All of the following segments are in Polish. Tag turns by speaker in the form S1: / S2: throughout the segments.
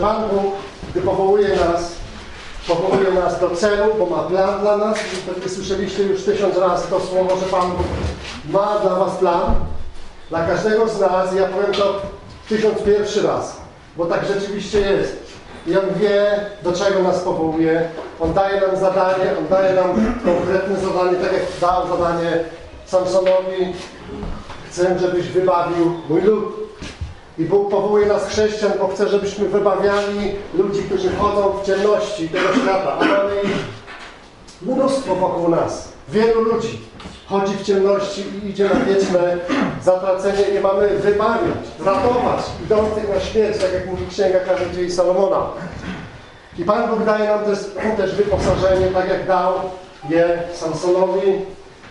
S1: Pan Bóg, gdy powołuje nas do celu, bo ma plan dla nas. Pewnie słyszeliście już 1000 razy to słowo, że Pan Bóg ma dla was plan. Dla każdego z nas, ja powiem to 1001 raz, bo tak rzeczywiście jest. I On wie, do czego nas powołuje. On daje nam zadanie, On daje nam konkretne zadanie, tak jak dał zadanie Samsonowi. Chcę, żebyś wybawił mój lud. I Bóg powołuje nas chrześcijan, bo chce, żebyśmy wybawiali ludzi, którzy chodzą w ciemności tego świata. A mamy ich mnóstwo wokół nas. Wielu ludzi chodzi w ciemności i idzie na wieczne zatracenie i mamy wybawiać, ratować idących na śmierć, tak jak mówi Księga Kaznodziei Salomona. I Pan Bóg daje nam też wyposażenie, tak jak dał je Samsonowi.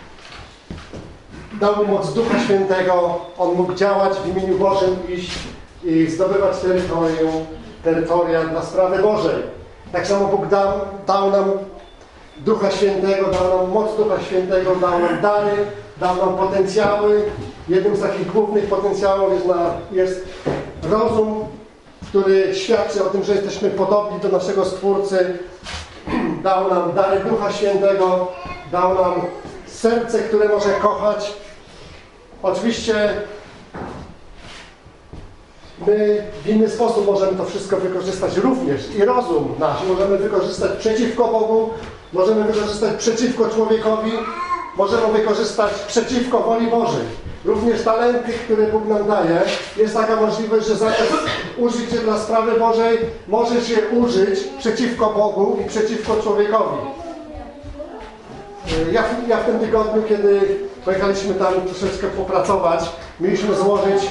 S1: Dał mu moc Ducha Świętego. On mógł działać w imieniu Bożym, iść i zdobywać terytoria dla sprawy Bożej. Tak samo Bóg dał nam Ducha Świętego, dał nam moc Ducha Świętego, dał nam dary, dał nam potencjały. Jednym z takich głównych potencjałów jest rozum, który świadczy o tym, że jesteśmy podobni do naszego Stwórcy. Dał nam dary Ducha Świętego, dał nam serce, które może kochać. Oczywiście my w inny sposób możemy to wszystko wykorzystać również. I rozum nasz możemy wykorzystać przeciwko Bogu, możemy wykorzystać przeciwko człowiekowi, możemy wykorzystać przeciwko woli Bożej. Również talenty, które Bóg nam daje, jest taka możliwość, że zamiast użyć je dla sprawy Bożej, możesz je użyć przeciwko Bogu i przeciwko człowiekowi. Ja w tym tygodniu, kiedy pojechaliśmy tam troszeczkę popracować, mieliśmy złożyć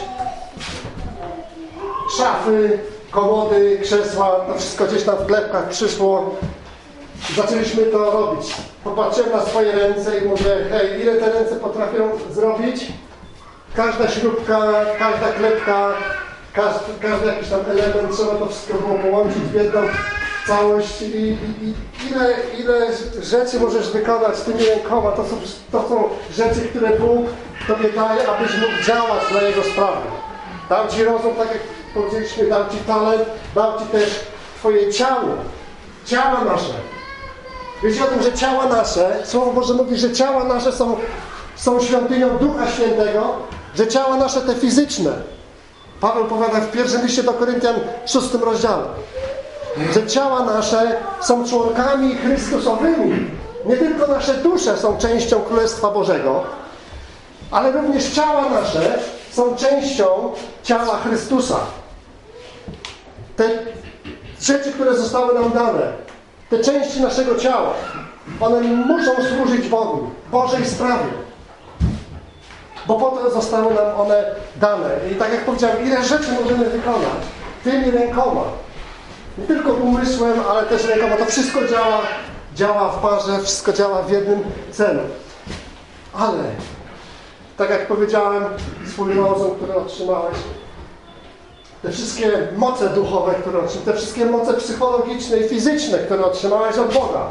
S1: szafy, komody, krzesła, to wszystko gdzieś tam w klepkach przyszło. Zaczęliśmy to robić. Popatrzyłem na swoje ręce i mówię, hej, ile te ręce potrafią zrobić? Każda śrubka, każda klepka, każdy jakiś tam element, trzeba to wszystko było połączyć w jedną całość i ile rzeczy możesz wykonać tymi rękoma. To są rzeczy, które Bóg Tobie daje, abyś mógł działać dla Jego sprawy. Dał Ci rozum, tak jak powiedzieliśmy, dał Ci talent, dał Ci też Twoje ciała nasze. Wiecie o tym, że ciała nasze, Słowo Boże mówi, że ciała nasze są świątynią Ducha Świętego, że ciała nasze te fizyczne. Paweł powiada w pierwszym liście do Koryntian, 6 rozdziale, że ciała nasze są członkami Chrystusowymi. Nie tylko nasze dusze są częścią Królestwa Bożego, ale również ciała nasze są częścią ciała Chrystusa. Te rzeczy, które zostały nam dane, te części naszego ciała, one muszą służyć Bogu, Bożej sprawie. Bo po to zostały nam one dane. I tak jak powiedziałem, ile rzeczy możemy wykonać tymi rękoma. Nie tylko umysłem, ale też rękoma. To wszystko działa w parze, wszystko działa w jednym celu. Ale, tak jak powiedziałem, swój rozum, który otrzymałeś, te wszystkie moce duchowe, które otrzymałeś, te wszystkie moce psychologiczne i fizyczne, które otrzymałeś od Boga,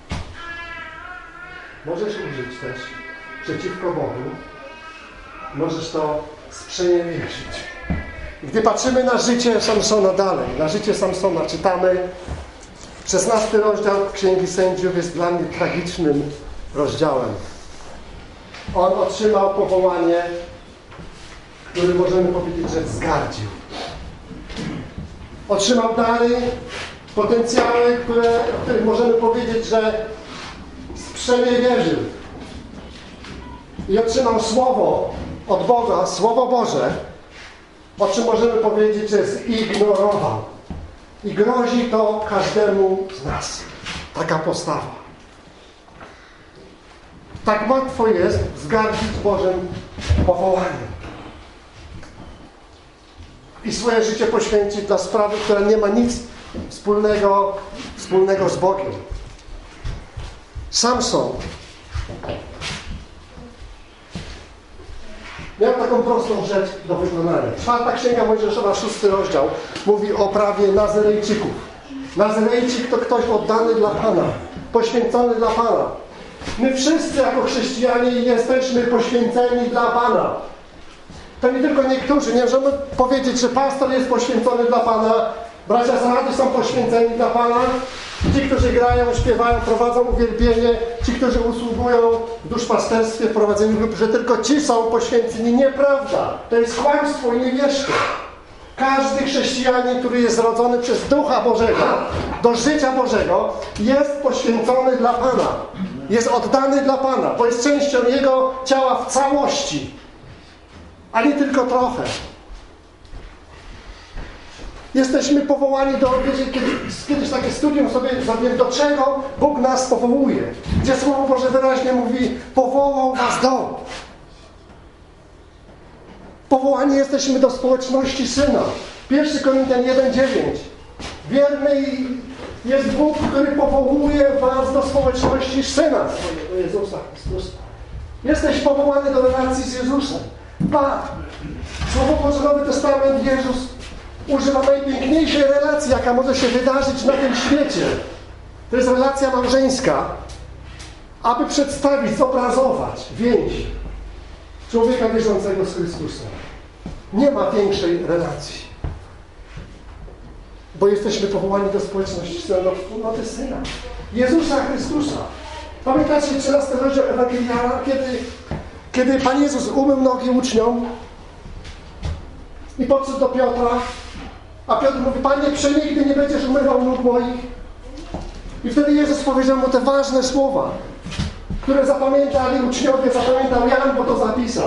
S1: możesz użyć też przeciwko Bogu. Możesz to sprzeniewierzyć. Gdy patrzymy na życie Samsona dalej, na życie Samsona, czytamy 16 rozdział Księgi Sędziów jest dla mnie tragicznym rozdziałem. On otrzymał powołanie, które możemy powiedzieć, że zgardził. Otrzymał dary, potencjały, o których możemy powiedzieć, że sprzeniewierzył. I otrzymał słowo od Boga, Słowo Boże, o czym możemy powiedzieć, że zignorował. I grozi to każdemu z nas. Taka postawa. Tak łatwo jest zgardzić Bożym powołaniem. I swoje życie poświęcić dla sprawy, która nie ma nic wspólnego z Bogiem. Samson miał taką prostą rzecz do wykonania. 4 Księga Mojżeszowa, 6 rozdział, mówi o prawie Nazyrejczyków. Nazyrejczyk to ktoś oddany dla Pana, poświęcony dla Pana. My wszyscy jako chrześcijanie jesteśmy poświęceni dla Pana. To nie tylko niektórzy. Nie możemy powiedzieć, że pastor jest poświęcony dla Pana, Bracia z rady są poświęceni dla Pana. Ci, którzy grają, śpiewają, prowadzą uwielbienie, ci, którzy usługują w duszpasterstwie, w prowadzeniu grup, że tylko ci są poświęceni. Nieprawda. To jest kłamstwo i nie wierzcie. Każdy chrześcijanin, który jest zrodzony przez Ducha Bożego do życia Bożego, jest poświęcony dla Pana. Jest oddany dla Pana, bo jest częścią Jego ciała w całości, a nie tylko trochę. Jesteśmy powołani do... Kiedyś takie studium sobie zrobiłem, do czego Bóg nas powołuje. Gdzie Słowo Boże wyraźnie mówi, powołał was do. Powołani jesteśmy do społeczności Syna. 1 Koryntian 1,9. Wierny jest Bóg, który powołuje was do społeczności Syna swojego, Jezusa Chrystusa. Jesteś powołany do relacji z Jezusem. Słowo Boże, Nowy Testament, Jezus używa najpiękniejszej relacji, jaka może się wydarzyć na tym świecie. To jest relacja małżeńska, aby przedstawić, zobrazować więź człowieka wierzącego z Chrystusem. Nie ma większej relacji. Bo jesteśmy powołani do społeczności Syna, do wspólnoty Syna. Jezusa Chrystusa. Pamiętacie 13 rozdział Ewangelii Jana, kiedy Pan Jezus umył nogi uczniom i podszedł do Piotra, a Piotr mówi, Panie, przenigdy nie będziesz umywał nóg moich. I wtedy Jezus powiedział mu te ważne słowa, które zapamiętali uczniowie, zapamiętał Jan, bo to zapisał.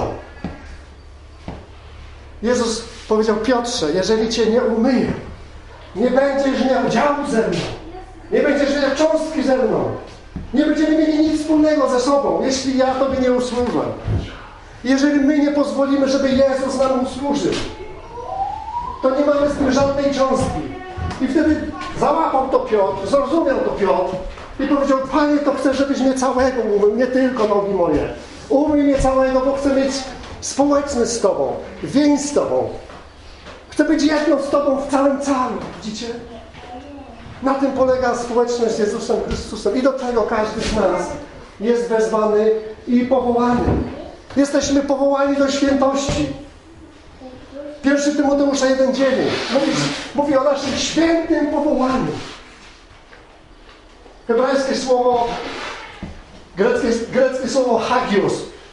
S1: Jezus powiedział, Piotrze, jeżeli Cię nie umyję, nie będziesz miał działu ze mną, nie będziesz miał cząstki ze mną, nie będziemy mieli nic wspólnego ze sobą, jeśli ja Tobie nie usłużę. Jeżeli my nie pozwolimy, żeby Jezus nam usłużył, to nie mamy z tym żadnej cząstki. I wtedy załapał to Piotr, zrozumiał to Piotr i powiedział, Panie, to chcę, żebyś mnie całego umył, nie tylko nogi moje. Umyj mnie całego, bo chcę mieć społeczność z Tobą, więź z Tobą. Chcę być jedną z Tobą w całym calu. Widzicie? Na tym polega społeczność z Jezusem Chrystusem. I do tego każdy z nas jest wezwany i powołany. Jesteśmy powołani do świętości. 1 Tymoteusza 1,9 mówi o naszym świętym powołaniu. Hebrajskie słowo, greckie słowo hagios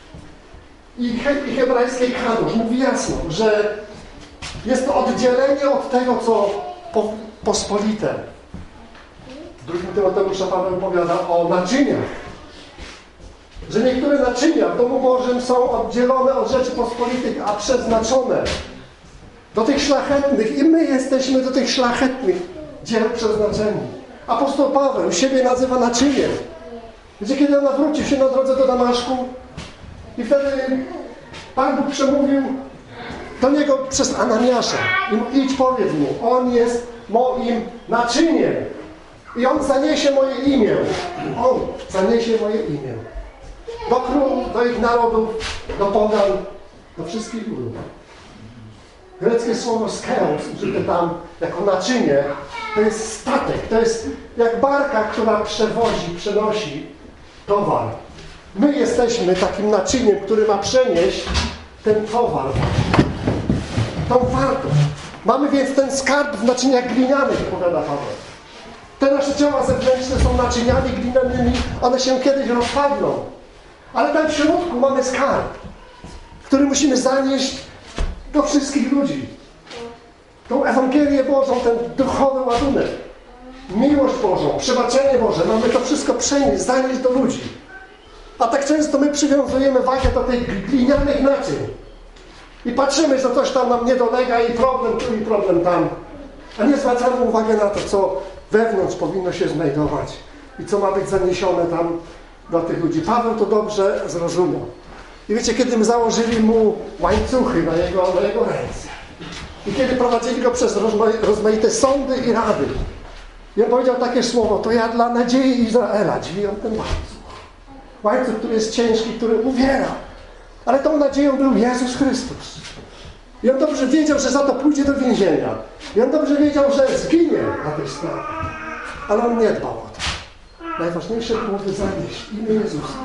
S1: i hebrajskie kadosz mówi jasno, że jest to oddzielenie od tego, co pospolite. W 2 Tymoteusza Paweł powiada o naczyniach. Że niektóre naczynia w domu Bożym są oddzielone od rzeczy pospolitych, a przeznaczone do tych szlachetnych. I my jesteśmy do tych szlachetnych dzieł przeznaczeni. Apostoł Paweł siebie nazywa naczyniem. Gdzie kiedy on nawrócił się na drodze do Damaszku i wtedy Pan Bóg przemówił do niego przez Ananiasza i mówi, idź, powiedz mu, on jest moim naczyniem i on zaniesie moje imię. On zaniesie moje imię. Do królów, do ich narodów, do pogan, do wszystkich ludów. Greckie słowo skeos, użyte tam jako naczynie, to jest statek, to jest jak barka, która przenosi towar. My jesteśmy takim naczyniem, który ma przenieść ten towar, tą wartość. Mamy więc ten skarb w naczyniach glinianych, powiada Paweł. Te nasze ciała zewnętrzne są naczyniami glinianymi, one się kiedyś rozpadną. Ale tam w środku mamy skarb, który musimy zanieść do wszystkich ludzi. Tą Ewangelię Bożą, ten duchowy ładunek, miłość Bożą, przebaczenie Boże, mamy to wszystko przenieść, zanieść do ludzi. A tak często my przywiązujemy wagę do tych glinianych naczyń. I patrzymy, że coś tam nam nie dolega i problem tu i problem tam. A nie zwracamy uwagi na to, co wewnątrz powinno się znajdować i co ma być zaniesione tam do tych ludzi. Paweł to dobrze zrozumiał. I wiecie, kiedy my założyli mu łańcuchy na jego ręce i kiedy prowadzili go przez rozmaite sądy i rady, i on powiedział takie słowo, to ja dla nadziei Izraela dźwigam ten łańcuch. Łańcuch, który jest ciężki, który uwiera. Ale tą nadzieją był Jezus Chrystus. I on dobrze wiedział, że za to pójdzie do więzienia. I on dobrze wiedział, że zginie na tej sprawie. Ale on nie dbał o to. Najważniejsze było zanieść imię Jezusa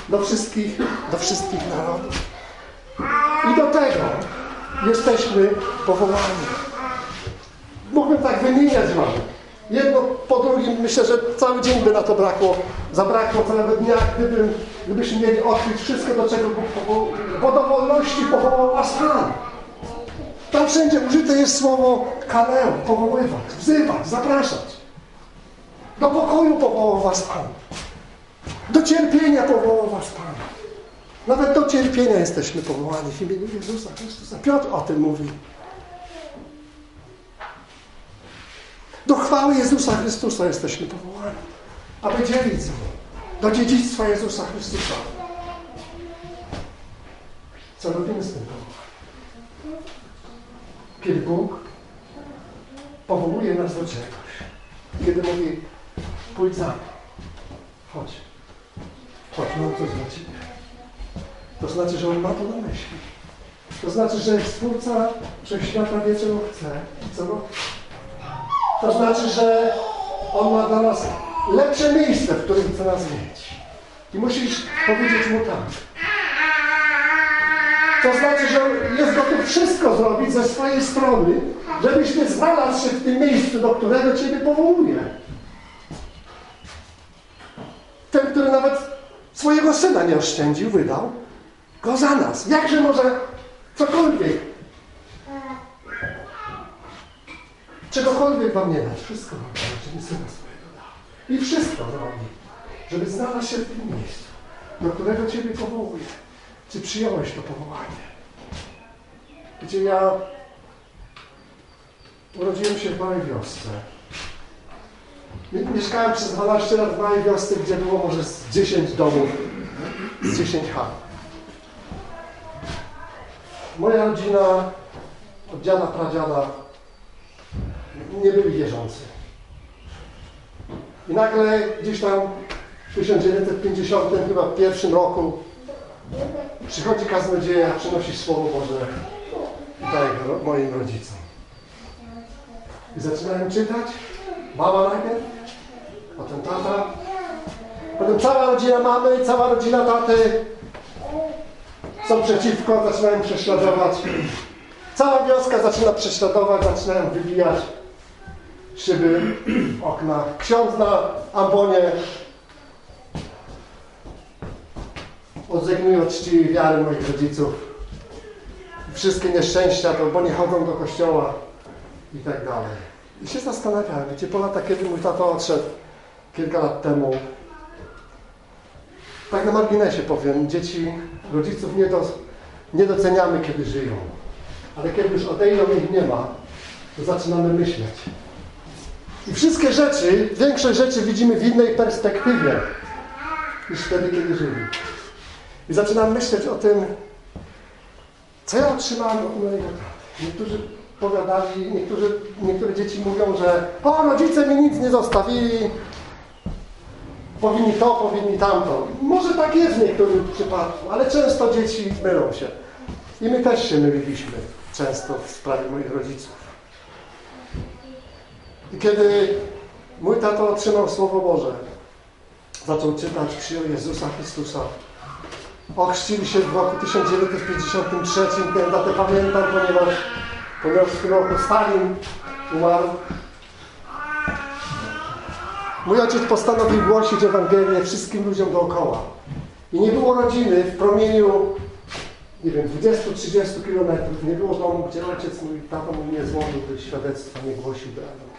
S1: do wszystkich narodów. I do tego jesteśmy powołani. Mógłbym tak wymieniać wam. Jedno po drugim, myślę, że cały dzień by na to zabrakło całego dnia, gdybyśmy mieli odkryć wszystko, do czego po dowolności powołał was Pan. Tam wszędzie użyte jest słowo kaleo, powoływać, wzywać, zapraszać. Do pokoju powołał was Pan. Do cierpienia powołał was Pan. Nawet do cierpienia jesteśmy powołani w imieniu Jezusa Chrystusa. Piotr o tym mówi. Do chwały Jezusa Chrystusa jesteśmy powołani, aby dzielić z Nim. Do dziedzictwa Jezusa Chrystusa. Co robimy z tym powołaniem? Kiedy Bóg powołuje nas do czegoś. Kiedy mówi, pójdź za mną. Chodź, mam coś dla Ciebie. To znaczy, że On ma to na myśli. To znaczy, że Stwórca Wszechświata wie, czego chce i co robi. To znaczy, że On ma dla nas lepsze miejsce, w którym chce nas mieć. I musisz powiedzieć Mu tak. To znaczy, że jest gotów wszystko zrobić ze swojej strony, żebyś nie znalazł się w tym miejscu, do którego Ciebie powołuje. Ten, który nawet swojego Syna nie oszczędził, wydał Go za nas. Jakże może cokolwiek, czegokolwiek wam nie dać, wszystko wam dać, żeby Syna swojego dał. I wszystko zrobi, żeby znalazł się w tym miejscu, do którego Ciebie powołuje. Czy przyjąłeś to powołanie? Wiecie, ja urodziłem się w małej wiosce. Mieszkałem przez 12 lat w małej wiosce, gdzie było może z 10 domów, z 10 chat. Moja rodzina od dziada, pradziada nie byli wierzący. I nagle gdzieś tam w 1951 roku przychodzi kaznodzieja, przynosi Słowo Boże i daje moim rodzicom. I zaczynają czytać. Mama najpierw, potem tata, potem cała rodzina mamy, cała rodzina taty są przeciwko, zaczynają prześladować. Cała wioska zaczyna prześladować, zaczynają wybijać szyby, okna. Ksiądz na ambonie odzegnuje od czci i wiary moich rodziców. Wszystkie nieszczęścia, bo nie chodzą do kościoła i tak dalej. I się zastanawiałem, wiecie, po latach, kiedy mój tato odszedł kilka lat temu, tak na marginesie powiem, dzieci, rodziców nie doceniamy, kiedy żyją. Ale kiedy już odejdą i ich nie ma, to zaczynamy myśleć. I wszystkie rzeczy, większość rzeczy widzimy w innej perspektywie niż wtedy, kiedy żyli. I zaczynam myśleć o tym, co ja otrzymałem od mojego taty. Niektórzy powiadali, niektóre dzieci mówią, że rodzice mi nic nie zostawili, powinni to, powinni tamto. Może tak jest w niektórym przypadku, ale często dzieci mylą się. I my też się myliliśmy często w sprawie moich rodziców. I kiedy mój tato otrzymał Słowo Boże, zaczął czytać, przyjął Jezusa Chrystusa, ochrzcili się w roku 1953, tę datę pamiętam, ponieważ w tym roku Stalin umarł. Mój ojciec postanowił głosić Ewangelię wszystkim ludziom dookoła. I nie było rodziny w promieniu, nie wiem, 20-30 kilometrów. Nie było domu, gdzie ojciec mój, tato mój nie złożyłby świadectwa, nie głosiłby Ewangelii.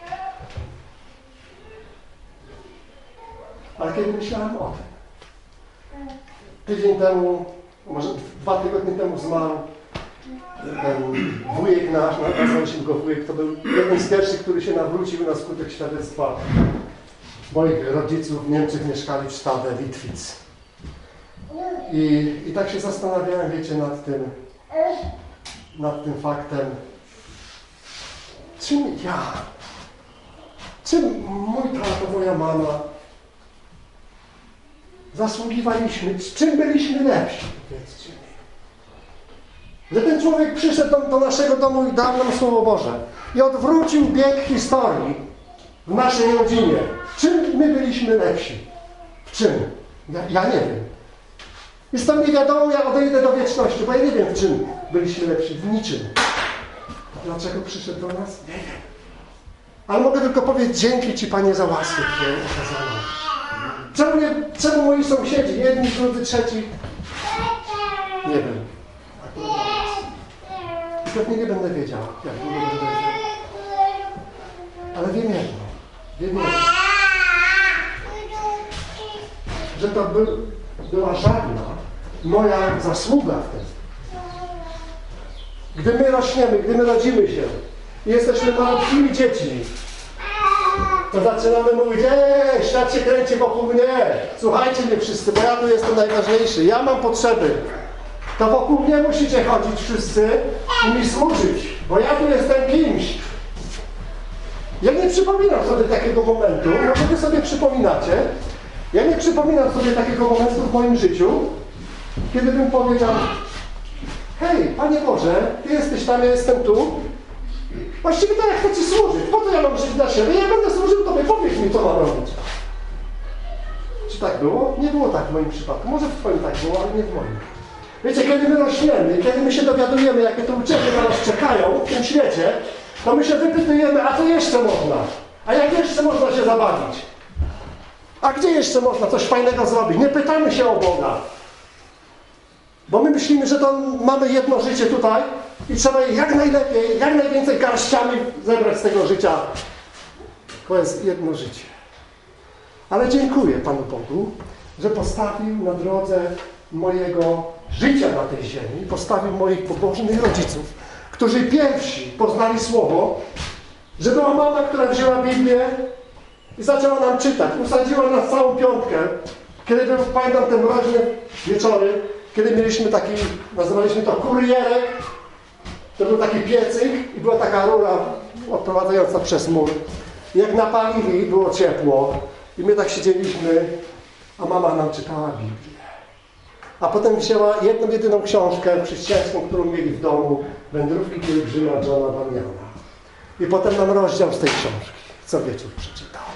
S1: Ale kiedy myślałem o tym, tydzień temu, może 2 tygodnie temu zmarł ten wujek nasz, nazwaliśmy go wujek, to był jeden z pierwszych, który się nawrócił na skutek świadectwa moich rodziców. W Niemczech mieszkali w Stade Witwitz. I tak się zastanawiałem, wiecie, nad tym faktem, czym mój tato, moja mama zasługiwaliśmy, czym byliśmy lepsi, powiedzcie mi. Że ten człowiek przyszedł do naszego domu i dał nam Słowo Boże i odwrócił bieg historii w naszej rodzinie. Czym my byliśmy lepsi? W czym? Ja nie wiem. Jest to nie wiadomo, ja odejdę do wieczności, bo ja nie wiem, w czym byliśmy lepsi. W niczym. Dlaczego przyszedł do nas? Nie wiem. Ale mogę tylko powiedzieć, dzięki Ci, Panie, za łaskę, którą okazano. Czemu moi sąsiedzi, jedni, drudzy, trzeci? Nie wiem. Pewnie nie będę wiedział, jak długo będę wiedział. Ale wiem jedno, że to była żadna moja zasługa wtedy. Gdy my rośniemy, gdy my rodzimy się i jesteśmy malutkimi dziećmi, to zaczynamy mówić, świat się kręci wokół mnie. Słuchajcie mnie wszyscy, bo ja tu jestem najważniejszy. Ja mam potrzeby. To wokół mnie musicie chodzić wszyscy i mi służyć, bo ja tu jestem kimś. Ja nie przypominam sobie takiego momentu, może wy sobie przypominacie. Ja nie przypominam sobie takiego momentu w moim życiu, kiedy bym powiedział, hej, Panie Boże, Ty jesteś tam, ja jestem tu. Właściwie to ja chcę Ci służyć. Po co ja mam żyć dla siebie? Ja będę służył Tobie, powiedz mi, co mam robić. Czy tak było? Nie było tak w moim przypadku. Może w Twoim tak było, ale nie w moim. Wiecie, kiedy my rośniemy, kiedy my się dowiadujemy, jakie to uciechy na nas czekają w tym świecie, to my się wypytujemy, a co jeszcze można? A jak jeszcze można się zabawić? A gdzie jeszcze można coś fajnego zrobić? Nie pytamy się o Boga. Bo my myślimy, że to mamy jedno życie tutaj i trzeba je jak najlepiej, jak najwięcej garściami zebrać z tego życia. To jest jedno życie. Ale dziękuję Panu Bogu, że postawił na drodze mojego życia na tej ziemi, postawił moich pobożnych rodziców, którzy pierwsi poznali Słowo, że była mama, która wzięła Biblię i zaczęła nam czytać. Usadziła nas całą piątkę. Kiedy był, pamiętam te mroźne wieczory, kiedy mieliśmy taki, nazywaliśmy to kurierek, to był taki piecyk i była taka rura odprowadzająca przez mur. I jak napalili, było ciepło i my tak siedzieliśmy, a mama nam czytała Biblię. A potem wzięła jedną, jedyną książkę chrześcijańską, którą mieli w domu, Wędrówki pielgrzyma Johna Bunjana. I potem nam rozdział z tej książki co wieczór przeczytała.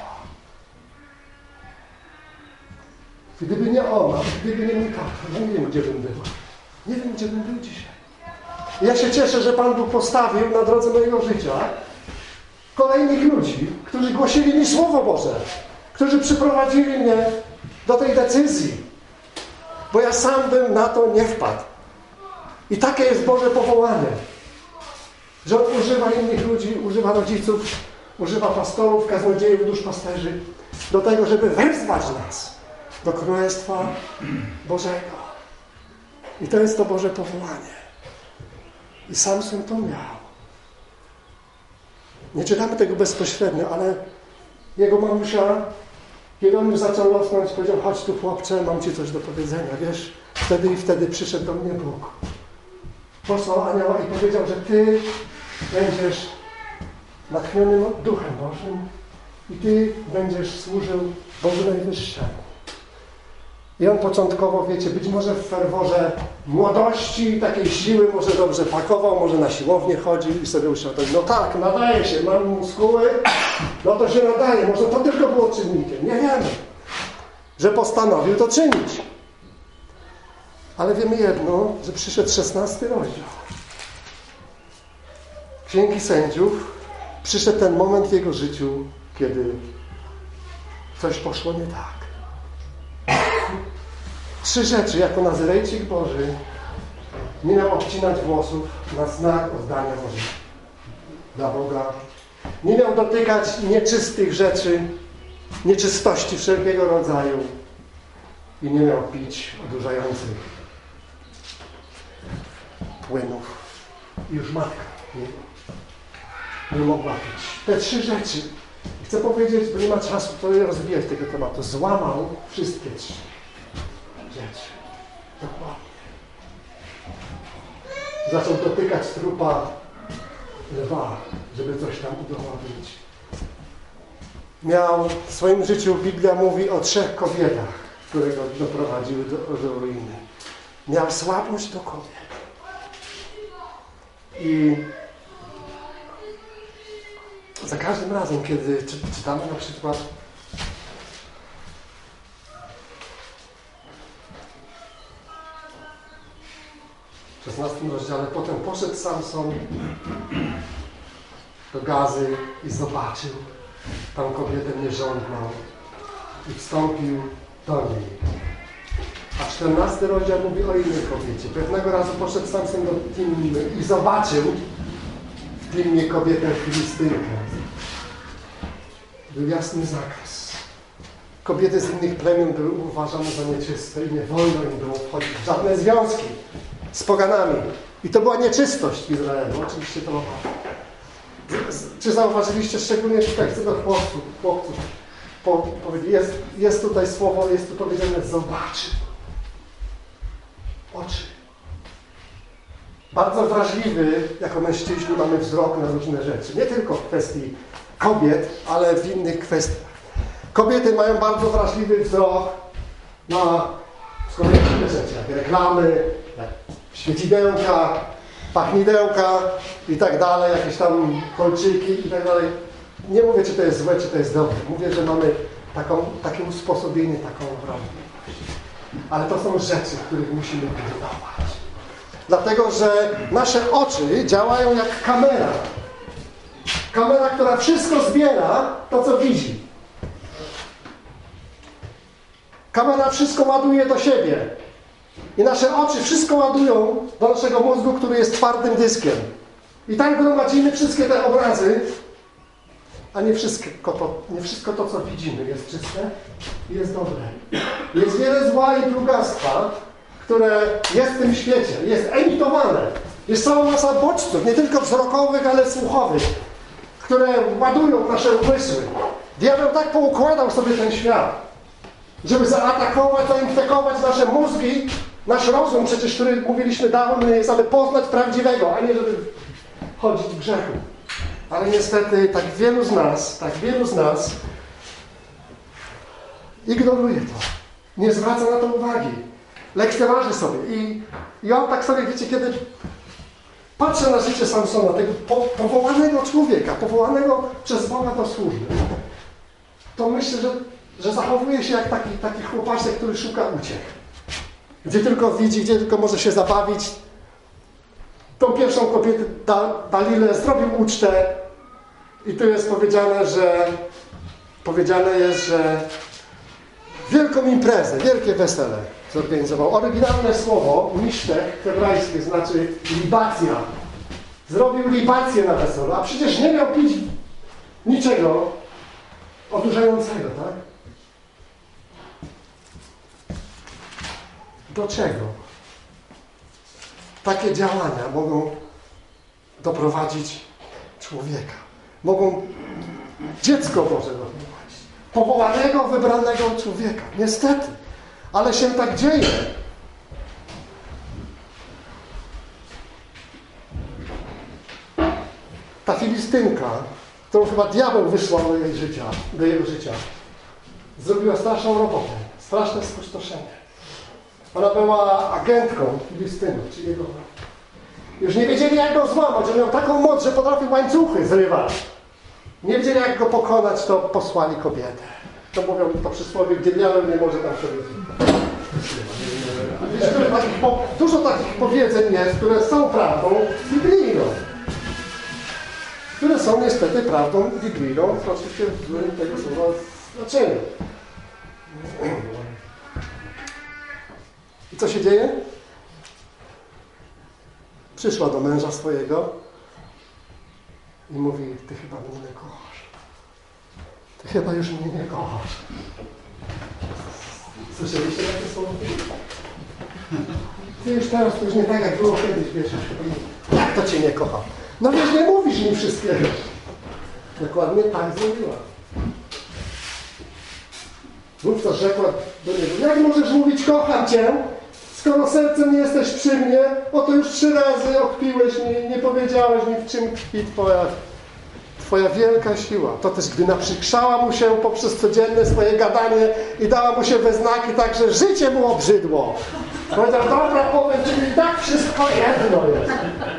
S1: Gdyby nie ona, gdyby nie mój tata, ja nie wiem, gdzie bym był. Nie wiem, gdzie bym był dzisiaj. Ja się cieszę, że Pan Bóg postawił na drodze mojego życia kolejnych ludzi, którzy głosili mi Słowo Boże, którzy przyprowadzili mnie do tej decyzji, bo ja sam bym na to nie wpadł. I takie jest Boże powołanie, że On używa innych ludzi, używa rodziców, używa pastorów, kaznodziejów, duszpasterzy do tego, żeby wezwać nas do Królestwa Bożego. I to jest to Boże powołanie. I Samson to miał. Nie czytamy tego bezpośrednio, ale jego mamusia, kiedy on już zaczął rosnąć, powiedział, chodź tu chłopcze, mam ci coś do powiedzenia, wiesz. Wtedy i wtedy przyszedł do mnie Bóg. Posłał anioła i powiedział, że ty będziesz natchnionym Duchem Bożym i ty będziesz służył Bogu Najwyższemu. I on początkowo, wiecie, być może w ferworze młodości, takiej siły, może dobrze pakował, może na siłownię chodził i sobie uświadomił, no tak, nadaje się, mam muskuły, no to się nadaje, może to tylko było czynnikiem, nie wiemy, że postanowił to czynić. Ale wiemy jedno, że przyszedł 16 rozdział Księgi Sędziów, przyszedł ten moment w jego życiu, kiedy coś poszło nie tak. 3 rzeczy jako Nazyrejczyk Boży nie miał obcinać włosów na znak oddania dla Boga. Nie miał dotykać nieczystych rzeczy, nieczystości wszelkiego rodzaju i nie miał pić odurzających płynów. I już matka nie mogła pić. Te 3 rzeczy, chcę powiedzieć, bo nie ma czasu, to nie rozwijać tego tematu, złamał wszystkie 3 rzeczy. Dokładnie. Zaczął dotykać trupa lwa, żeby coś tam udowodnić. Miał w swoim życiu, Biblia mówi o 3 kobietach, które go doprowadziły do ruiny. Miał słabość do kobiet. I za każdym razem, kiedy czytamy na przykład w 16 rozdziale, potem poszedł Samson do Gazy i zobaczył tam kobietę nierządną i wstąpił do niej. A 14 rozdział mówi o innej kobiecie. Pewnego razu poszedł Samson do Timny i zobaczył w Timnie kobietę Filistynkę. Był jasny zakaz. Kobiety z innych plemion były uważane za nieczyste i nie wolno im było wchodzić w żadne związki z poganami. I to była nieczystość w Izraelu. Oczywiście to czy zauważyliście, szczególnie tutaj chcę do chłopców powiedzieć, jest tutaj słowo, jest tu powiedziane zobaczy. Oczy. Bardzo wrażliwy, jako mężczyźni, mamy wzrok na różne rzeczy. Nie tylko w kwestii kobiet, ale w innych kwestiach. Kobiety mają bardzo wrażliwy wzrok na inne rzeczy, jak reklamy, jak świecidełka, pachnidełka i tak dalej, jakieś tam kolczyki i tak dalej. Nie mówię, czy to jest złe, czy to jest dobre. Mówię, że mamy takie usposobienie, taką wrażliwość. Ale to są rzeczy, których musimy pilnować. Dlatego, że nasze oczy działają jak kamera. Kamera, która wszystko zbiera, to co widzi. Kamera wszystko ładuje do siebie. I nasze oczy wszystko ładują do naszego mózgu, który jest twardym dyskiem. I tam gromadzimy wszystkie te obrazy, a nie wszystko to, co widzimy, jest czyste i jest dobre. Jest wiele zła i plugastwa, które jest w tym świecie, jest emitowane. Jest cała masa bodźców, nie tylko wzrokowych, ale słuchowych, które ładują nasze umysły. Diabeł tak poukładał sobie ten świat, żeby zaatakować, zainfekować nasze mózgi, nasz rozum, przecież, który mówiliśmy dawno, jest, aby poznać prawdziwego, a nie żeby chodzić w grzechu. Ale niestety tak wielu z nas ignoruje to. Nie zwraca na to uwagi. Lekceważy sobie. I on tak sobie, wiecie, kiedy patrzę na życie Samsona, tego powołanego człowieka, powołanego przez Boga do służby, to myślę, że zachowuje się jak taki chłopaczek, który szuka uciech. Gdzie tylko widzi, gdzie tylko może się zabawić. Tą pierwszą kobietę Dalilę zrobił ucztę i tu jest powiedziane jest, że wielką imprezę, wielkie wesele zorganizował. Oryginalne słowo, misztech, hebrajskie, znaczy libacja. Zrobił libację na weselu, a przecież nie miał pić niczego odurzającego, tak? Do czego? Takie działania mogą doprowadzić człowieka. Mogą dziecko Boże doprowadzić. Powołanego, wybranego człowieka. Niestety. Ale się tak dzieje. Ta Filistynka, którą chyba diabeł wysłał do jego życia, zrobiła straszną robotę. Straszne spustoszenie. Ona była agentką Filistynów, czyli jego. Już nie wiedzieli, jak go złamać. On miał taką moc, że potrafił łańcuchy zrywać. Nie wiedzieli, jak go pokonać, to posłali kobietę. To mówią to przysłowie, gdzie diabeł nie może tam sobie. Dużo takich powiedzeń jest, które są prawdą biblijną. Które są niestety prawdą biblijną, oczywiście w złym tego słowa znaczeniu. I co się dzieje? Przyszła do męża swojego i mówi, ty chyba mnie nie kochasz. Ty chyba już mnie nie kochasz. Słyszeliście takie słowo? Ty już teraz to już nie tak, jak było kiedyś, wiesz, jak to cię nie kocha? No wiesz, nie mówisz mi wszystkiego. Dokładnie tak zrobiła. Wówczas rzekła do niego, jak możesz mówić kocham cię, skoro sercem nie jesteś przy mnie, oto już 3 razy okpiłeś mnie, nie powiedziałeś mi, w czym tkwi twoja wielka siła. To też, gdy naprzykrzała mu się poprzez codzienne swoje gadanie i dała mu się we znaki, tak, że życie mu obrzydło. Powiedział, dobra, powiem, czyli tak wszystko jedno jest.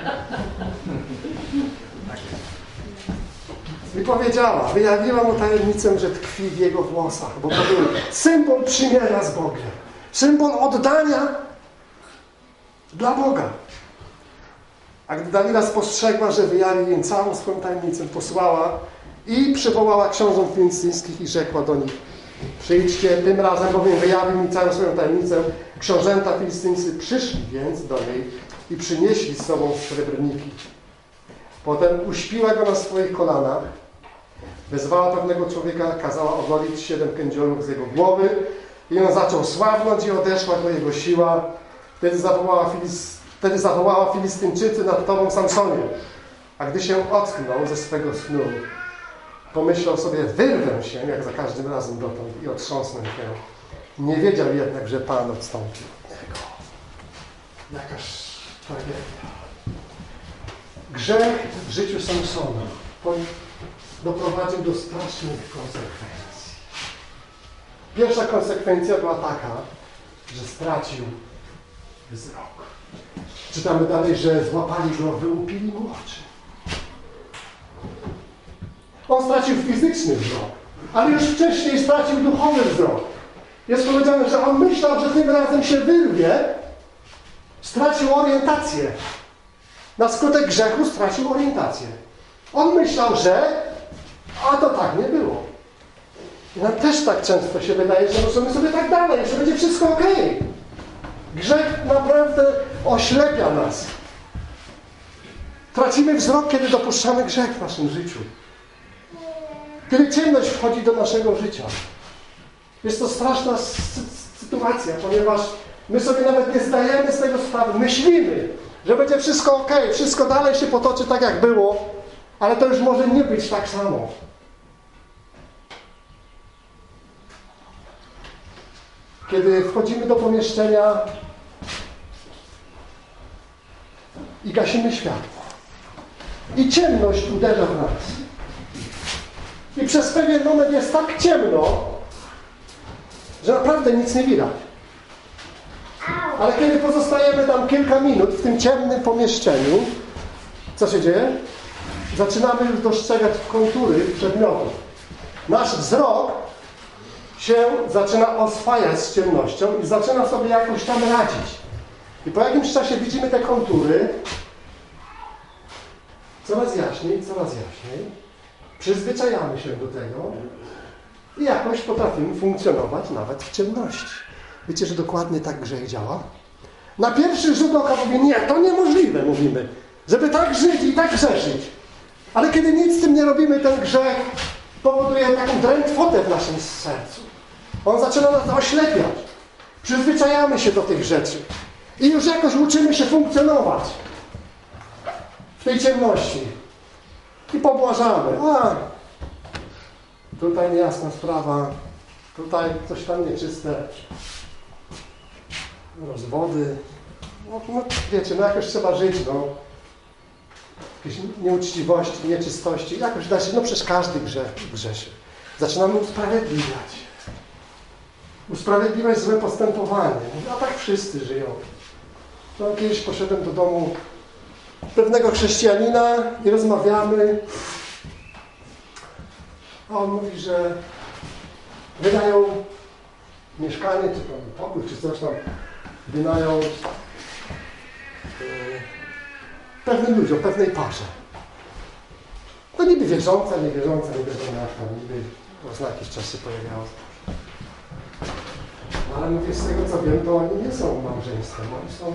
S1: I powiedziała, wyjawiła mu tajemnicę, że tkwi w jego włosach, bo to był symbol przymierza z Bogiem. Symbol oddania dla Boga. A gdy Dalila spostrzegła, że wyjawi im całą swoją tajemnicę, posłała i przywołała książąt filistyńskich i rzekła do nich: przyjdźcie, tym razem bowiem wyjawił mi całą swoją tajemnicę. Książęta filistyńscy przyszli więc do niej i przynieśli z sobą srebrniki. Potem uśpiła go na swoich kolanach, wezwała pewnego człowieka, kazała ogolić 7 kędziorów z jego głowy i on zaczął słabnąć i odeszła do jego siła. Wtedy zawołała Filistyńczycy nad tobą, Samsonie. A gdy się ocknął ze swego snu, pomyślał sobie: wyrwę się, jak za każdym razem dotąd, i otrząsnę się. Nie wiedział jednak, że Pan odstąpił od niego. Jakaż tragedia. Grzech w życiu Samsona doprowadził do strasznych konsekwencji. Pierwsza konsekwencja była taka, że stracił wzrok. Czytamy dalej, że złapali go, wyłupili mu oczy. On stracił fizyczny wzrok, ale już wcześniej stracił duchowy wzrok. Jest powiedziane, że on myślał, że tym razem się wyrwie, stracił orientację. Na skutek grzechu stracił orientację. On myślał, że... A to tak nie było. I nam też tak często się wydaje, że możemy sobie tak dalej, że będzie wszystko okej. Grzech naprawdę oślepia nas. Tracimy wzrok, kiedy dopuszczamy grzech w naszym życiu. Kiedy ciemność wchodzi do naszego życia. Jest to straszna sytuacja, ponieważ my sobie nawet nie zdajemy z tego sprawy. Myślimy, że będzie wszystko okej, wszystko dalej się potoczy tak, jak było, ale to już może nie być tak samo. Kiedy wchodzimy do pomieszczenia i gasimy światło i ciemność uderza w nas i przez pewien moment jest tak ciemno, że naprawdę nic nie widać. Ale kiedy pozostajemy tam kilka minut w tym ciemnym pomieszczeniu, co się dzieje? Zaczynamy już dostrzegać kontury przedmiotów. Nasz wzrok się zaczyna oswajać z ciemnością i zaczyna sobie jakoś tam radzić. I po jakimś czasie widzimy te kontury coraz jaśniej, coraz jaśniej. Przyzwyczajamy się do tego i jakoś potrafimy funkcjonować nawet w ciemności. Wiecie, że dokładnie tak grzech działa? Na pierwszy rzut oka mówię: nie, to niemożliwe, mówimy, żeby tak żyć i tak grzeszyć. Ale kiedy nic z tym nie robimy, ten grzech powoduje taką drętwotę w naszym sercu. On zaczyna nas oślepiać. Przyzwyczajamy się do tych rzeczy. I już jakoś uczymy się funkcjonować w tej ciemności. I pobłażamy. A, tutaj niejasna sprawa. Tutaj coś tam nieczyste. Rozwody. No wiecie, no jakoś trzeba żyć, no. Jakieś nieuczciwości, nieczystości. Jakoś da się, no przecież każdy grzeszy. Zaczynamy usprawiedliwiać. Usprawiedliwiać złe postępowanie. No tak wszyscy żyją. No, kiedyś poszedłem do domu pewnego chrześcijanina i rozmawiamy. A on mówi, że wydają mieszkanie, czy tam pokój, czy coś tam, wydają pewnym ludziom, pewnej parze. No niby wierząca, niewierząca, nie wiadomo jak tam, niby na jakiś czas się pojawiało. Ale mówię, z tego co wiem, to oni nie są małżeństwem, oni są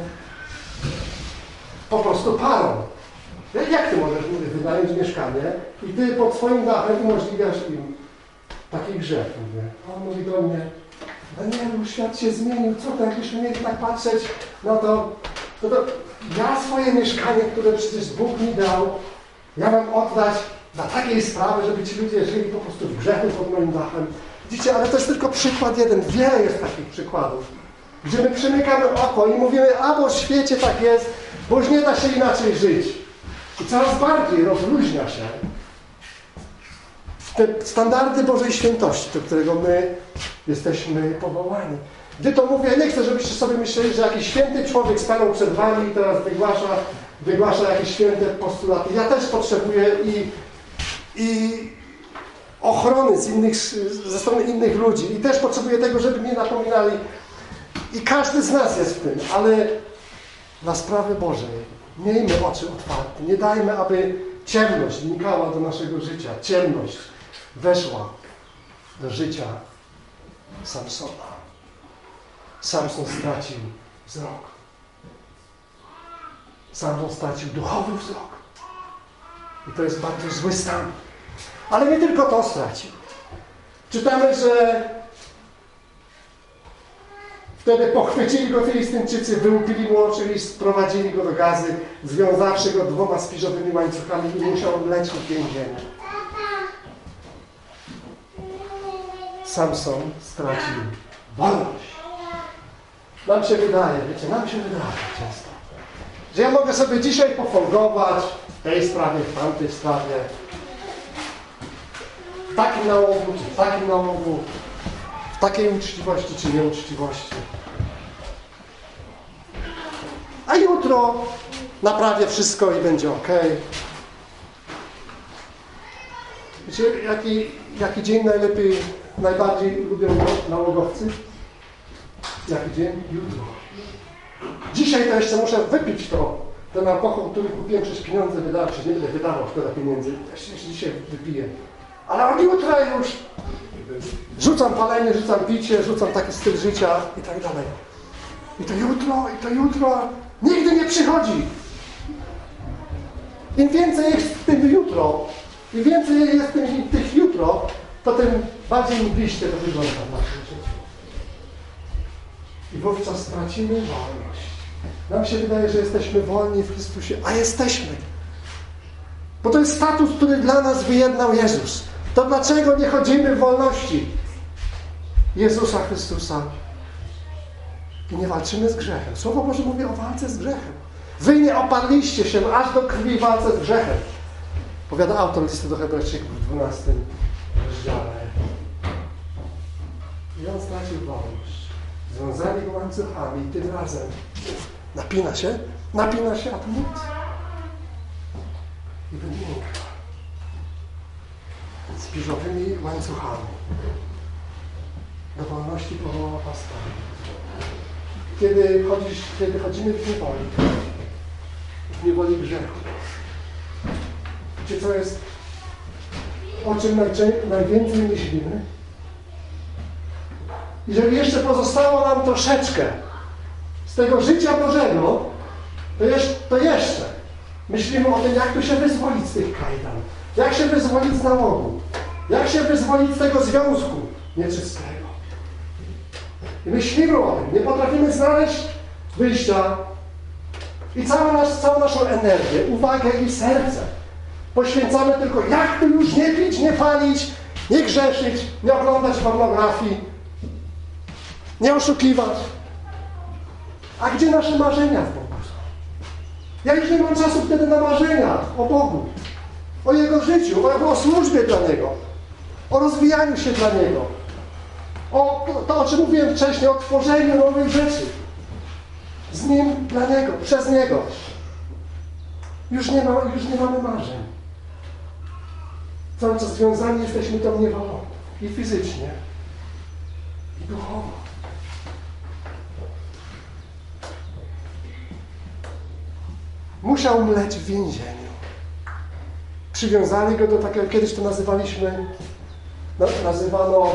S1: po prostu parą. Jak ty możesz, mówię, wynająć mieszkanie i ty pod swoim dachem umożliwiasz im taki grzech, mówię. A on mówi do mnie: Danielu, świat się zmienił, co to, jakbyśmy mieli tak patrzeć, no to ja swoje mieszkanie, które przecież Bóg mi dał, ja mam oddać dla takiej sprawy, żeby ci ludzie żyli po prostu w grzechu pod moim dachem. Widzicie, ale to jest tylko przykład jeden. Wiele jest takich przykładów, gdzie my przymykamy oko i mówimy: a bo w świecie tak jest, bo już nie da się inaczej żyć. I coraz bardziej rozluźnia się te standardy Bożej świętości, do którego my jesteśmy powołani. Gdy to mówię, nie chcę, żebyście sobie myśleli, że jakiś święty człowiek stanął przed wami i teraz wygłasza jakieś święte postulaty. Ja też potrzebuję i ochrony ze strony innych ludzi. I też potrzebuję tego, żeby mnie napominali. I każdy z nas jest w tym, ale dla sprawy Bożej Miejmy oczy otwarte. Nie dajmy, aby ciemność wnikała do naszego życia. Ciemność weszła do życia Samsona. Samson stracił wzrok. Samson stracił duchowy wzrok. I to jest bardzo zły stan. Ale nie tylko to stracił. Czytamy, że wtedy pochwycili go Filistyńczycy, wyłupili mu oczy i sprowadzili go do Gazy, związawszy go 2 spiżowymi łańcuchami i musiał mleć w więzieniu. Samson stracił wolność. Nam się wydaje często, że ja mogę sobie dzisiaj pofolgować w tej sprawie, w tamtej sprawie, w takim nałogu, czy w takim nałogu, w takiej uczciwości, czy nieuczciwości. A jutro naprawię wszystko i będzie ok. Wiecie, jaki dzień najbardziej lubią nałogowcy? Jaki dzień? Jutro. Dzisiaj to jeszcze muszę wypić ten alkohol, który kupiłem przez pieniądze wydawcze. Nie będę wydawał szkoda pieniędzy. Jeszcze dzisiaj wypiję. Ale od jutra już rzucam palenie, rzucam picie, rzucam taki styl życia i tak dalej. I to jutro nigdy nie przychodzi. Im więcej jest w tym jutro, im więcej jest tych jutro, to tym bardziej mgliście to wygląda w naszym życiu. I wówczas stracimy wolność. Nam się wydaje, że jesteśmy wolni w Chrystusie, a jesteśmy. Bo to jest status, który dla nas wyjednał Jezus. To dlaczego nie chodzimy w wolności Jezusa Chrystusa i nie walczymy z grzechem? Słowo Boże mówi o walce z grzechem. Wy nie oparliście się aż do krwi w walce z grzechem. Powiada autor listu do Hebrajczyków w 12 rozdziale. I on stracił wolność. Związali go łańcuchami i tym razem napina się, a to nic. I wymienka. Spiżowymi łańcuchami. Do wolności powołała pastora. Kiedy chodzimy w niewoli grzechu. Wiecie co jest? O czym najwięcej myślimy? Jeżeli jeszcze pozostało nam troszeczkę z tego życia Bożego, to jeszcze myślimy o tym, jak tu się wyzwolić z tych kajdan, jak się wyzwolić z nałogu, jak się wyzwolić z tego związku nieczystego. I myślimy o tym, nie potrafimy znaleźć wyjścia i całą naszą energię, uwagę i serce poświęcamy tylko, jak tu już nie pić, nie palić, nie grzeszyć, nie oglądać pornografii, nie oszukiwać. A gdzie nasze marzenia w Bogu są? Ja już nie mam czasu wtedy na marzenia o Bogu, o Jego życiu, o służbie dla Niego, o rozwijaniu się dla Niego, o czym mówiłem wcześniej, o tworzeniu nowych rzeczy. Z Nim, dla Niego, przez Niego. Już nie mamy marzeń. Cały czas związani jesteśmy tą niewolą. I fizycznie, i duchowo. Musiał mleć w więzieniu. Przywiązali go do takiego, kiedyś to nazywano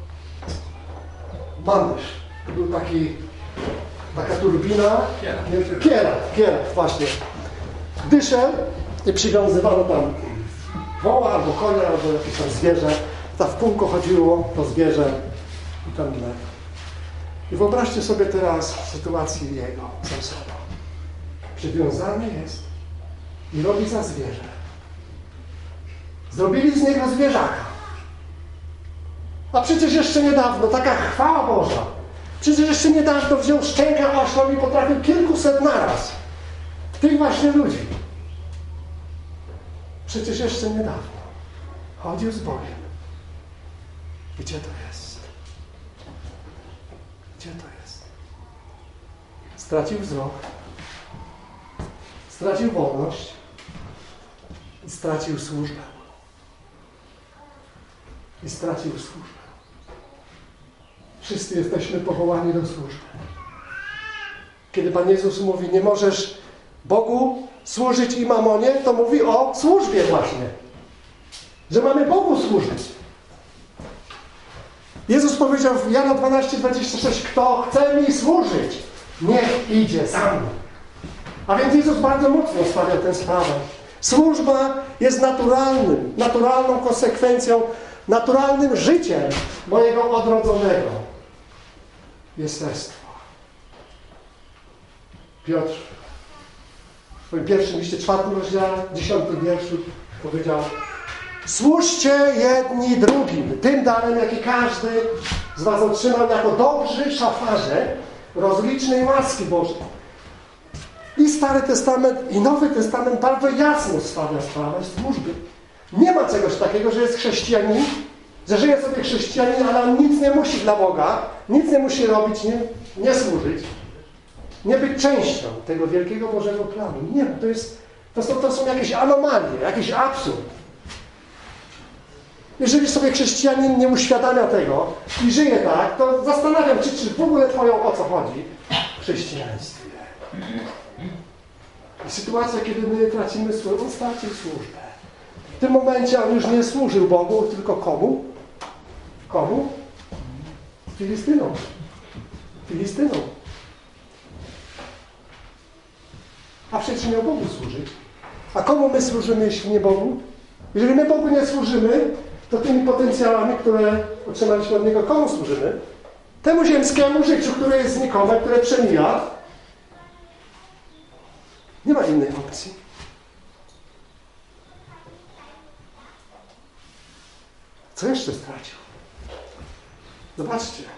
S1: mandysz. To był taka turbina. Kierat, właśnie. Dyszel i przywiązywano tam woła, albo konia, albo jakieś tam zwierzę. Ta w kółko chodziło to zwierzę i tam mlek. I wyobraźcie sobie teraz sytuację jego, Samsona. Przywiązany jest i robi za zwierzę. Zrobili z niego zwierzaka. A przecież jeszcze niedawno, taka chwała Boża, przecież jeszcze niedawno wziął szczękę oślą i potrafił kilkuset naraz. Tych właśnie ludzi. Przecież jeszcze niedawno chodził z Bogiem. Gdzie to jest? Gdzie to jest? Stracił wzrok. Stracił wolność. I stracił służbę. I stracił służbę. Wszyscy jesteśmy powołani do służby. Kiedy Pan Jezus mówi, nie możesz Bogu służyć i mamonie, to mówi o służbie właśnie. Że mamy Bogu służyć. Jezus powiedział w Jana 12:26, kto chce mi służyć, niech idzie za mną. A więc Jezus bardzo mocno stawia tę sprawę. Służba jest naturalną konsekwencją, naturalnym życiem mojego odrodzonego jestestwa. Piotr w swoim pierwszym liście, 4 rozdziale, 10 wierszu powiedział: służcie jedni drugim tym darem, jaki każdy z was otrzymał jako dobrzy szafarze rozlicznej łaski Bożej. I Stary Testament, i Nowy Testament bardzo jasno stawia sprawę służby. Nie ma czegoś takiego, że jest chrześcijanin, że żyje sobie chrześcijanin, ale on nic nie musi dla Boga, nic nie musi robić, nie służyć, nie być częścią tego wielkiego Bożego planu. Nie, to są jakieś anomalie, jakiś absurd. Jeżeli sobie chrześcijanin nie uświadamia tego i żyje tak, to zastanawiam się, czy w ogóle o co chodzi w chrześcijaństwie. I sytuacja, kiedy my tracimy służbę, on stracił służbę. W tym momencie on już nie służył Bogu, tylko komu? Komu? Filistynom. Filistynom. A przecież miał Bogu służyć. A komu my służymy, jeśli nie Bogu? Jeżeli my Bogu nie służymy, to tymi potencjałami, które otrzymaliśmy od Niego, komu służymy? Temu ziemskiemu życiu, które jest znikome, które przemija. Nie ma innej opcji. Co jeszcze stracił? Zobaczcie.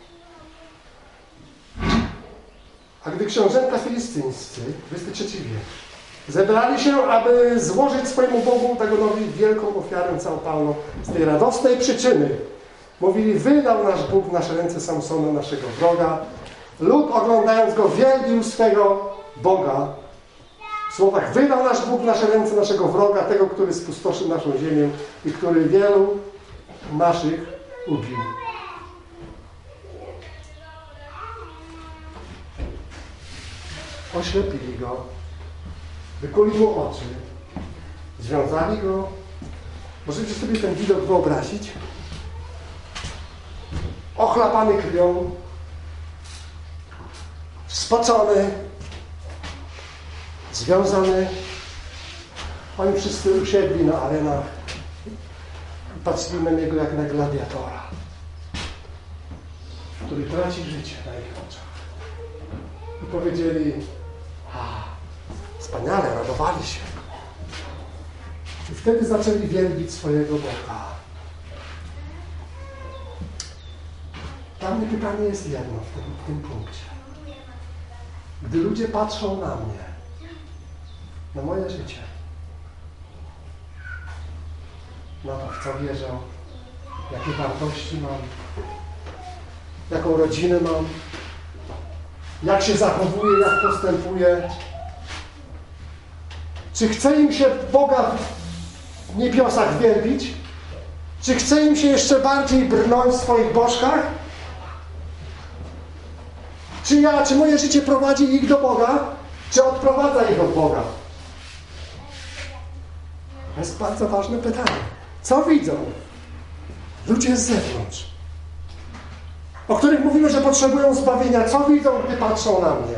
S1: A gdy książęta filistyńscy, 23 wiek, zebrali się, aby złożyć swojemu Bogu Dagonowi wielką ofiarę całopalną z tej radosnej przyczyny, mówili: wydał nasz Bóg w nasze ręce Samsona, naszego wroga. Lud, oglądając go, wielbił swego Boga. W słowach: wydał nasz Bóg w nasze ręce naszego wroga, tego, który spustoszył naszą ziemię i który wielu naszych ubił. Oślepili go, wykuli mu oczy, związali go. Możecie sobie ten widok wyobrazić? Ochlapany krwią, spocony, związany. Oni wszyscy usiedli na arenach i patrzyli na niego jak na gladiatora, który traci życie na ich oczach. I powiedzieli: wspaniale, radowali się. I wtedy zaczęli wielbić swojego Boga. Dla mnie pytanie jest jedno w tym punkcie. Gdy ludzie patrzą na mnie, na moje życie, na to, w co wierzę, jakie wartości mam, jaką rodzinę mam, jak się zachowuję, jak postępuję, czy chce im się Boga w niebiosach wielbić? Czy chce im się jeszcze bardziej brnąć w swoich bożkach? Czy moje życie prowadzi ich do Boga? Czy odprowadza ich od Boga? To jest bardzo ważne pytanie. Co widzą ludzie z zewnątrz, o których mówimy, że potrzebują zbawienia? Co widzą, gdy patrzą na mnie?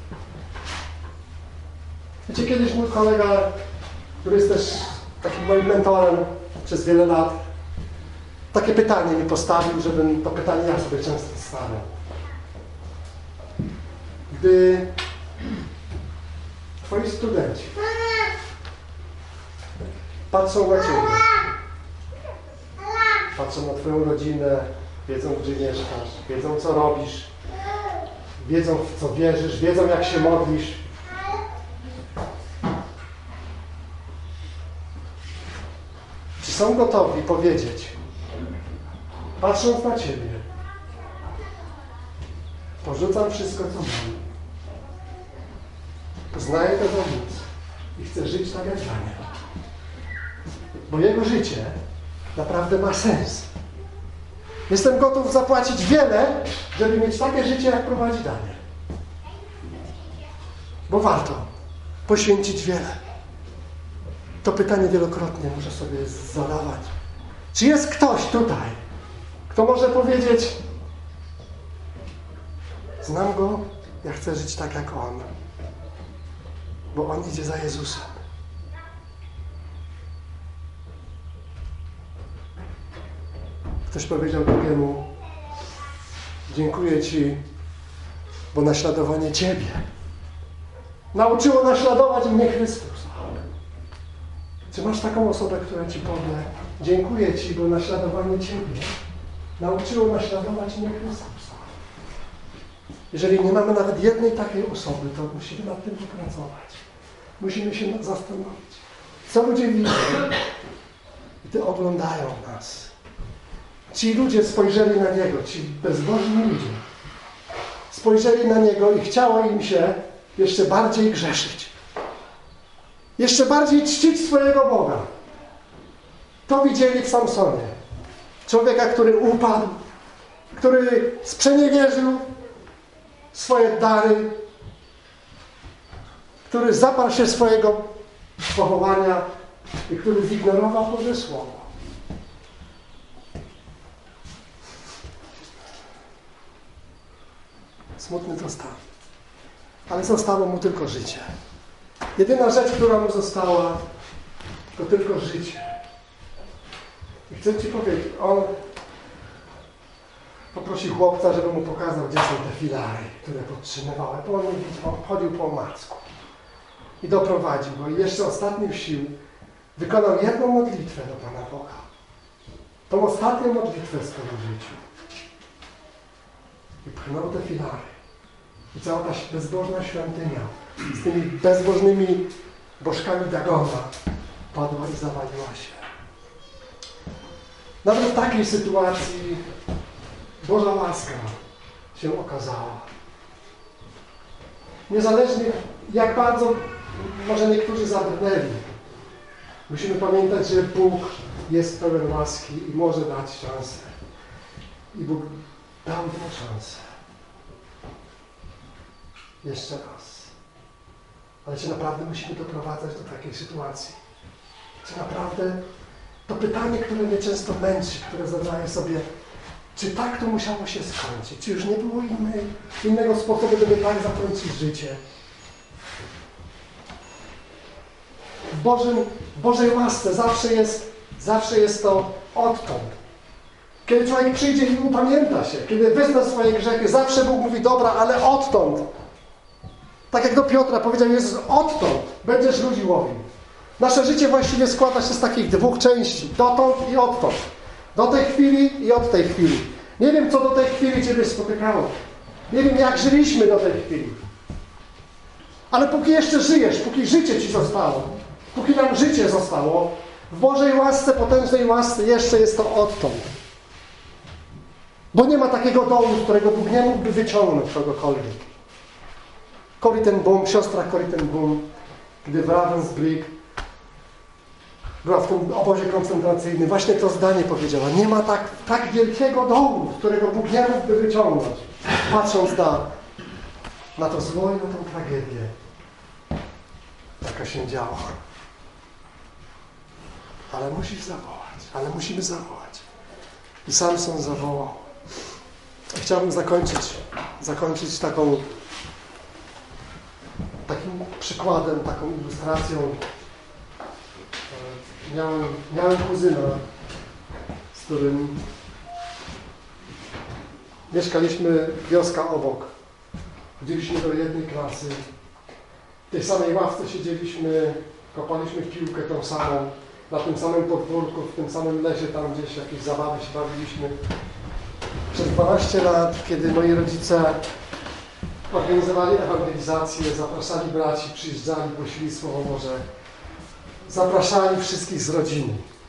S1: Wiecie, kiedyś mój kolega, który jest też takim moim mentorem przez wiele lat, takie pytanie mi postawił, żebym to pytanie ja sobie często stawiał. Gdy twoi studenci patrzą na ciebie, patrzą na twoją rodzinę, wiedzą, gdzie mieszkasz, wiedzą, co robisz, wiedzą, w co wierzysz, wiedzą, jak się modlisz, czy są gotowi powiedzieć, patrząc na ciebie: porzucam wszystko, co mam, poznaję tego moc i chcę żyć tak jak Daniel, bo jego życie naprawdę ma sens. Jestem gotów zapłacić wiele, żeby mieć takie życie, jak prowadzi Daniel. Bo warto. poświęcić wiele. To pytanie wielokrotnie muszę sobie zadawać. Czy jest ktoś tutaj, kto może powiedzieć: znam Go, ja chcę żyć tak jak On, bo On idzie za Jezusem. Ktoś powiedział drugiemu: dziękuję Ci, bo naśladowanie Ciebie nauczyło naśladować mnie Chrystusa. Czy masz taką osobę, która Ci powie: dziękuję Ci, bo naśladowanie Ciebie nauczyło naśladować mnie Chrystusa? Jeżeli nie mamy nawet jednej takiej osoby, to musimy nad tym popracować. Musimy się zastanowić, co ludzie widzą, gdy oglądają nas. Ci ludzie spojrzeli na Niego, ci bezbożni ludzie spojrzeli na Niego i chciało im się jeszcze bardziej grzeszyć. Jeszcze bardziej czcić swojego Boga. To widzieli w Samsonie. Człowieka, który upadł, który sprzeniewierzył swoje dary, który zaparł się swojego powołania i który zignorował Boże Słowo. Smutny to stan. Ale zostało mu tylko życie. Jedyna rzecz, która mu została, to tylko życie. I chcę Ci powiedzieć, on poprosił chłopca, żeby mu pokazał, gdzie są te filary, które podtrzymywały, bo on nie widział, chodził po omacku. I doprowadził go. I jeszcze ostatnich sił wykonał jedną modlitwę do Pana Boga. Tą ostatnią modlitwę w swoim życiu. I pchnął te filary. I cała ta bezbożna świątynia z tymi bezbożnymi bożkami Dagona padła i zawaliła się. Nawet w takiej sytuacji Boża łaska się okazała. Niezależnie jak bardzo może niektórzy zabrnęli, musimy pamiętać, że Bóg jest pełen łaski i może dać szansę. I Bóg dał mu szansę. Jeszcze raz. Ale czy naprawdę musimy doprowadzać do takiej sytuacji? Czy naprawdę to pytanie, które mnie często męczy, które zadaję sobie, czy tak to musiało się skończyć? Czy już nie było innego sposobu, żeby tak zakończyć życie? W Bożej łasce zawsze jest to odtąd. Kiedy człowiek przyjdzie i upamięta się, kiedy wyzna swoje grzechy, zawsze Bóg mówi: dobra, ale odtąd. Tak jak do Piotra powiedział Jezus: odtąd będziesz ludzi łowił. Nasze życie właściwie składa się z takich dwóch części. Dotąd i odtąd. Do tej chwili i od tej chwili. Nie wiem, co do tej chwili Ciebie spotykało. Nie wiem, jak żyliśmy do tej chwili. Ale póki jeszcze żyjesz, póki życie Ci zostało, póki nam życie zostało, w Bożej łasce, potężnej łasce jeszcze jest to odtąd. Bo nie ma takiego dołu, z którego Bóg nie mógłby wyciągnąć kogokolwiek. Corrie ten Boom, siostra Corrie ten Boom, gdy w Ravensbrück była w tym obozie koncentracyjnym, właśnie to zdanie powiedziała: nie ma tak wielkiego dołu, z którego Bóg nie mógłby wyciągnąć, patrząc na to zło i na tą tragedię, jaka się działa. Ale musisz zawołać, ale musimy zawołać. I Samson zawołał. Chciałbym zakończyć takim przykładem, taką ilustracją. Miałem kuzyna, z którym mieszkaliśmy wioska obok. Chodziliśmy do jednej klasy. W tej samej ławce siedzieliśmy, kopaliśmy w piłkę tą samą, na tym samym podwórku, w tym samym lesie, tam gdzieś jakieś zabawy się bawiliśmy. Przez 12 lat, kiedy moi rodzice organizowali ewangelizację, zapraszali braci, przyjeżdżali, głosili Słowo Boże, zapraszali wszystkich z rodziny.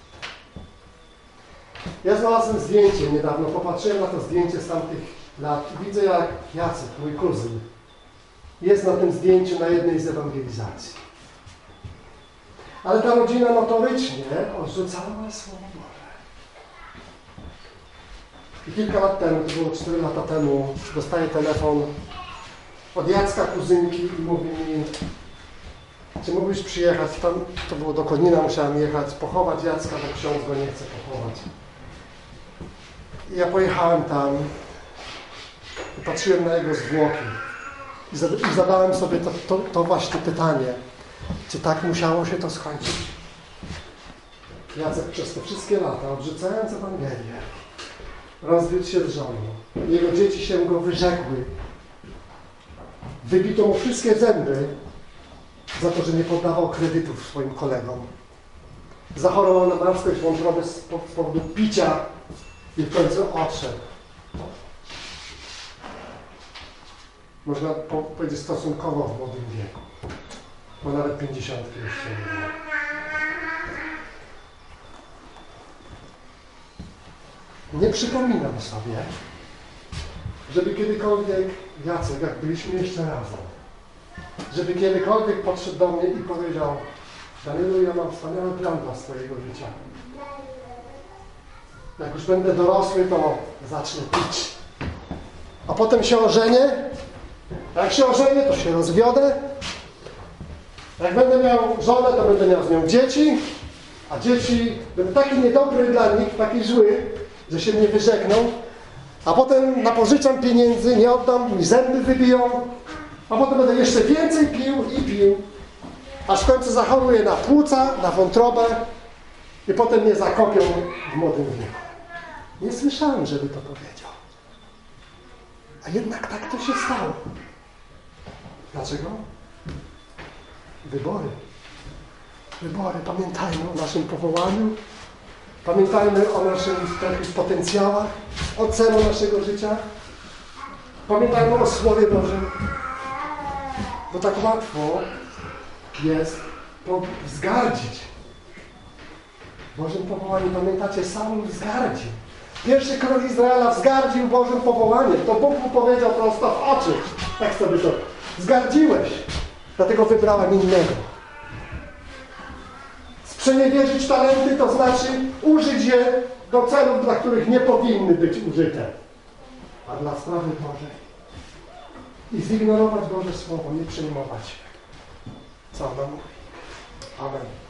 S1: Ja znalazłem zdjęcie niedawno, popatrzyłem na to zdjęcie z tamtych lat i widzę, jak Jacek, mój kuzyn, jest na tym zdjęciu na jednej z ewangelizacji. Ale ta rodzina notorycznie odrzucała Słowo Boże. I kilka lat temu, to było 4 lata temu, dostaję telefon od Jacka, kuzynki, i mówi mi: czy mógłbyś przyjechać tam, to było do Konina, musiałem jechać, pochować Jacka, bo ksiądz go nie chce pochować. I ja pojechałem tam i patrzyłem na jego zwłoki i zadałem sobie to właśnie pytanie, czy tak musiało się to skończyć? Jacek przez te wszystkie lata, odrzucając Ewangelię, rozwiódł się z żoną. Jego dzieci się go wyrzekły. Wybito mu wszystkie zęby za to, że nie poddawał kredytów swoim kolegom. Zachorował na marskość wątroby z powodu picia i w końcu odszedł. Można powiedzieć stosunkowo w młodym wieku, bo nawet 50 jeszcze nie było. Nie przypominam sobie, żeby kiedykolwiek Jacek, jak byliśmy jeszcze razem, żeby kiedykolwiek podszedł do mnie i powiedział: Danielu, ja mam wspaniały plan dla swojego życia. Jak już będę dorosły, to zacznę pić. A potem się ożenię. Jak się ożenię, to się rozwiodę. Jak będę miał żonę, to będę miał z nią dzieci. A dzieci, będę taki niedobry dla nich, taki zły, że się mnie wyżegną. A potem napożyczam pieniędzy, nie oddam, mi zęby wybiją. A potem będę jeszcze więcej pił i pił. Aż w końcu zachoruję na płuca, na wątrobę i potem mnie zakopią w młodym wieku. Nie słyszałem, żeby to powiedział. A jednak tak to się stało. Dlaczego? Wybory. Wybory. Pamiętajmy o naszym powołaniu. Pamiętajmy o naszych potencjałach, o celu naszego życia. Pamiętajmy o Słowie Bożym. Bo tak łatwo jest wzgardzić Bożym powołaniem. Pamiętacie, Saul wzgardził. Pierwszy król Izraela wzgardził Bożym powołaniem. To Bóg mu powiedział prosto w oczy. Tak sobie to. Wzgardziłeś. Dlatego wybrałem innego. Sprzeniewierzyć talenty to znaczy użyć je do celów, dla których nie powinny być użyte. A dla sprawy Bożej. I zignorować Boże Słowo, nie przejmować się. Co ono mówi? Amen.